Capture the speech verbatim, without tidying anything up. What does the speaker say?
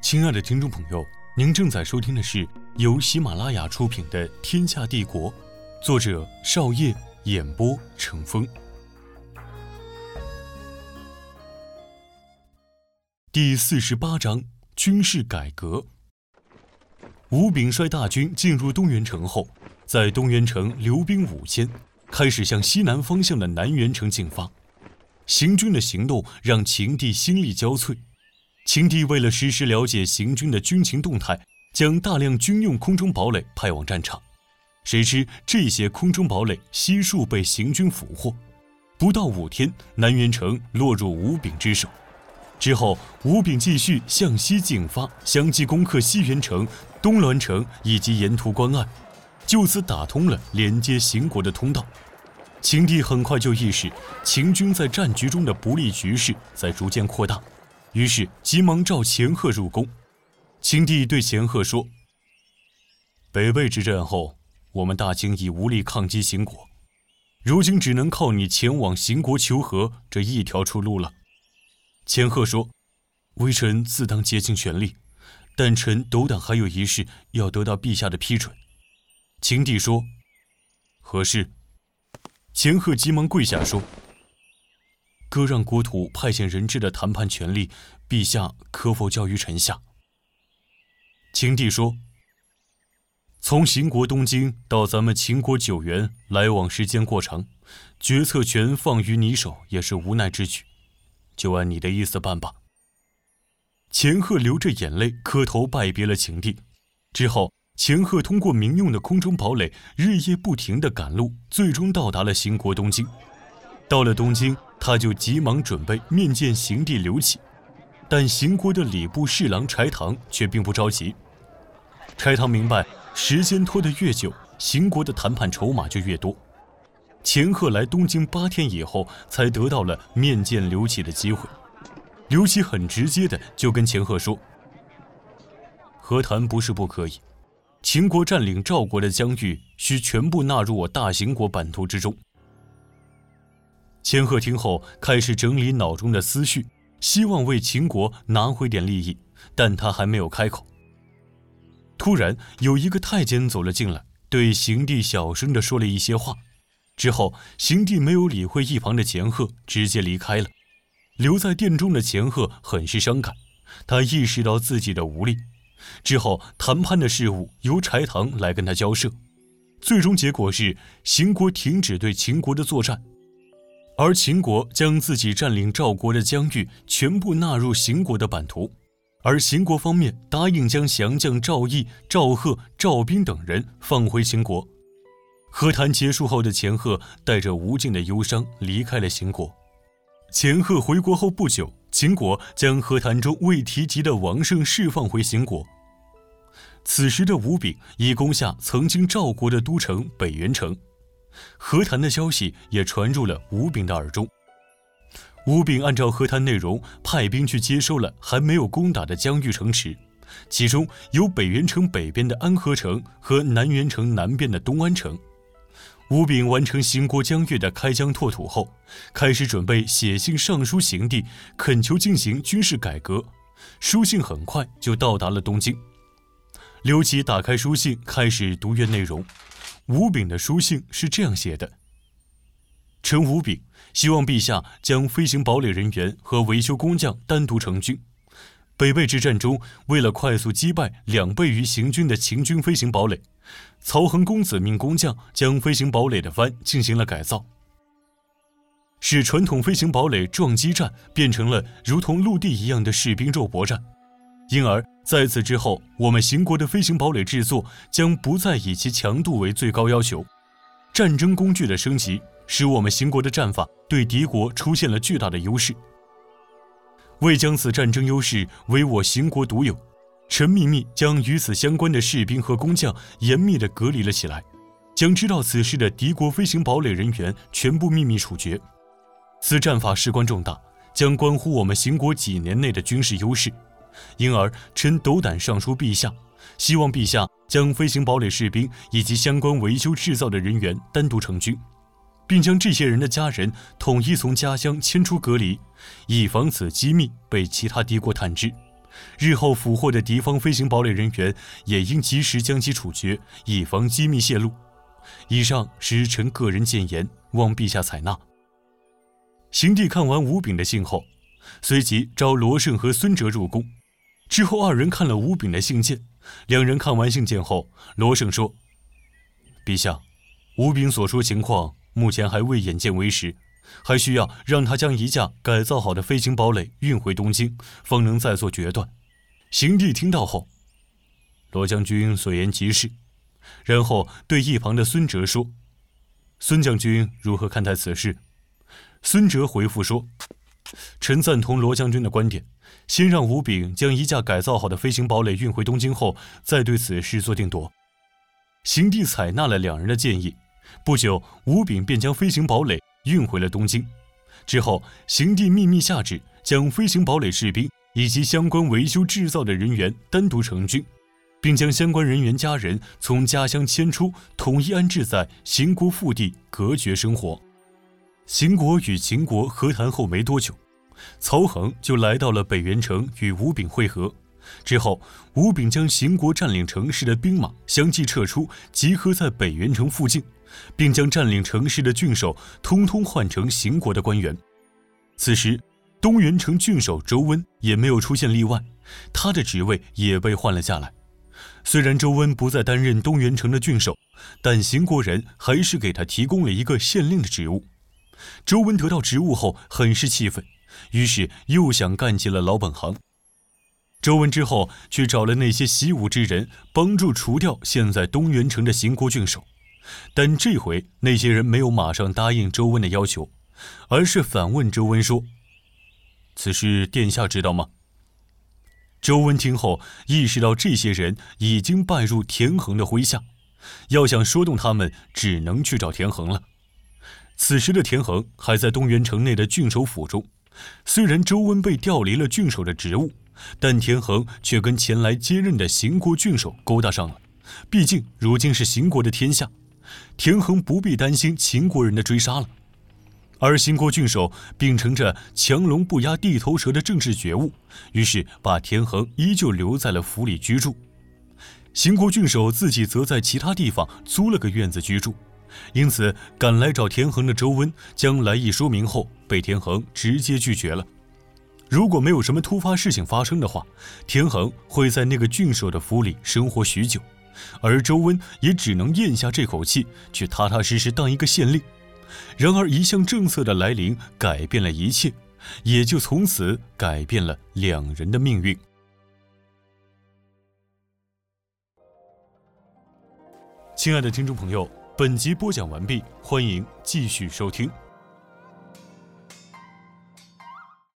亲爱的听众朋友，您正在收听的是由喜马拉雅出品的《天下帝国》，作者少业，演播成风。第四十八章：军事改革。吴炳率大军进入东原城后，在东原城留兵五千，开始向西南方向的南原城进发。行军的行动让秦帝心力交瘁。秦帝为了实时了解行军的军情动态，将大量军用空中堡垒派往战场。谁知这些空中堡垒悉数被行军俘获，不到五天，南原城落入吴炳之手。之后，吴炳继续向西进发，相继攻克西原城、东滦城以及沿途关隘，就此打通了连接秦国的通道。秦帝很快就意识秦军在战局中的不利局势在逐渐扩大，于是急忙召钱赫入宫。秦帝对钱赫说：北魏之战后，我们大秦已无力抗击秦国，如今只能靠你前往秦国求和这一条出路了。钱赫说：微臣自当竭尽全力，但臣斗胆还有一事要得到陛下的批准。秦帝说：何事？钱赫急忙跪下说：割让国土派遣人质的谈判权力，陛下可否交于臣下？秦帝说：从秦国东京到咱们秦国九原，来往时间过长，决策权放于你手也是无奈之举，就按你的意思办吧。钱赫流着眼泪磕头拜别了秦帝。之后，钱赫通过民用的空中堡垒日夜不停地赶路，最终到达了秦国东京。到了东京，他就急忙准备面见秦帝刘启，但秦国的礼部侍郎柴唐却并不着急。柴唐明白，时间拖得越久，秦国的谈判筹码就越多。钱赫来东京八天以后，才得到了面见刘启的机会。刘启很直接的就跟钱赫说：和谈不是不可以，秦国占领赵国的疆域需全部纳入我大秦国版图之中。钱赫听后开始整理脑中的思绪，希望为秦国拿回点利益，但他还没有开口。突然有一个太监走了进来，对邢帝小声地说了一些话。之后邢帝没有理会一旁的钱赫，直接离开了。留在殿中的钱赫很是伤感，他意识到自己的无力。之后谈判的事务由柴唐来跟他交涉，最终结果是秦国停止对秦国的作战，而秦国将自己占领赵国的疆域全部纳入秦国的版图，而秦国方面答应将降将赵毅、赵贺、赵斌等人放回秦国。和谈结束后的钱赫带着无尽的忧伤离开了秦国。钱赫回国后不久，秦国将和谈中未提及的王胜释放回秦国。此时的吴炳已攻下曾经赵国的都城北原城，和谈的消息也传入了吴炳的耳中。吴炳按照和谈内容派兵去接收了还没有攻打的疆域城池，其中有北原城北边的安河城和南原城南边的东安城。吴炳完成秦国疆域的开疆拓土后，开始准备写信上书秦帝，恳求进行军事改革。书信很快就到达了东京。刘启打开书信，开始读阅内容。吴炳的书信是这样写的：臣吴炳希望陛下将飞行堡垒人员和维修工匠单独成军。北魏之战中，为了快速击败两倍于秦军的秦军飞行堡垒，曹恒公子命工匠将飞行堡垒的帆进行了改造，使传统飞行堡垒撞击战变成了如同陆地一样的士兵肉搏战。因而在此之后，我们秦国的飞行堡垒制作将不再以其强度为最高要求。战争工具的升级使我们秦国的战法对敌国出现了巨大的优势。为将此战争优势为我秦国独有，臣秘密将与此相关的士兵和工匠严密地隔离了起来，将知道此事的敌国飞行堡垒人员全部秘密处决。此战法事关重大，将关乎我们秦国几年内的军事优势，因而臣斗胆上书陛下，希望陛下将飞行堡垒士兵以及相关维修制造的人员单独成军，并将这些人的家人统一从家乡迁出隔离，以防此机密被其他敌国探知， 日后俘获的敌方飞行堡垒人员也应及时将其处决，以防机密泄露。以上是臣个人谏言，望陛下采纳。邢帝看完吴炳的信后，随即召罗胜和孙哲入宫。之后二人看了吴炳的信件，两人看完信件后，罗胜说：“陛下，吴炳所说情况目前还未眼见为实，还需要让他将一架改造好的飞行堡垒运回东京，方能再做决断。”邢帝听到后，罗将军所言极是，然后对一旁的孙哲说：“孙将军如何看待此事？”孙哲回复说：“臣赞同罗将军的观点，先让吴炳将一架改造好的飞行堡垒运回东京后，再对此事做定夺。”邢帝采纳了两人的建议，不久，吴炳便将飞行堡垒运回了东京。之后，邢帝秘密下旨，将飞行堡垒士兵以及相关维修制造的人员单独成军，并将相关人员家人从家乡迁出，统一安置在邢国腹地，隔绝生活。邢国与秦国和谈后没多久，曹恒就来到了北原城与吴炳会合。之后，吴炳将邢国占领城市的兵马相继撤出，集合在北原城附近，并将占领城市的郡守通通换成邢国的官员。此时，东原城郡守周温也没有出现例外，他的职位也被换了下来。虽然周温不再担任东原城的郡守，但邢国人还是给他提供了一个县令的职务。周温得到职务后很是气愤，于是又想干起了老本行。周温之后去找了那些习武之人，帮助除掉现在东原城的邢国郡守。但这回那些人没有马上答应周温的要求，而是反问周温说：“此事殿下知道吗？”周温听后意识到这些人已经拜入田横的麾下，要想说动他们，只能去找田横了。此时的田横还在东原城内的郡守府中，虽然周温被调离了郡守的职务，但田横却跟前来接任的邢国郡守勾搭上了。毕竟如今是邢国的天下，田横不必担心秦国人的追杀了。而邢国郡守秉承着强龙不压地头蛇的政治觉悟，于是把田横依旧留在了府里居住。邢国郡守自己则在其他地方租了个院子居住，因此赶来找田横的周温将来意说明后，被田横直接拒绝了。如果没有什么突发事情发生的话，田横会在那个郡守的府里生活许久，而周温也只能咽下这口气，去踏踏实实当一个县令。然而一项政策的来临改变了一切，也就从此改变了两人的命运。亲爱的听众朋友，本集播讲完毕，欢迎继续收听。